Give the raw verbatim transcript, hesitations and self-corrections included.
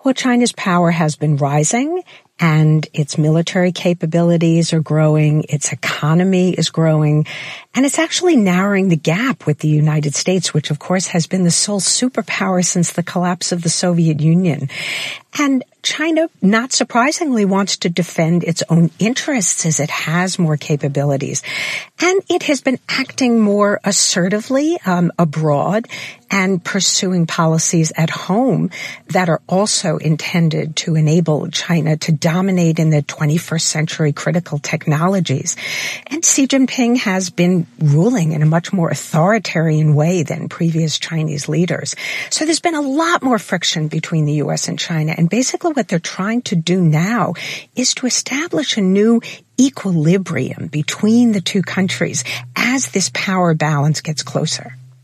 Well, China's power has been rising, and its military capabilities are growing, its economy is growing, and it's actually narrowing the gap with the United States, which of course has been the sole superpower since the collapse of the Soviet Union. And China, not surprisingly, wants to defend its own interests as it has more capabilities. And it has been acting more assertively um, abroad and pursuing policies at home that are also intended to enable China to dominate in the twenty-first century critical technologies. And Xi Jinping has been ruling in a much more authoritarian way than previous Chinese leaders. So there's been a lot more friction between the U S and China. And basically what they're trying to do now is to establish a new equilibrium between the two countries as this power balance gets closer.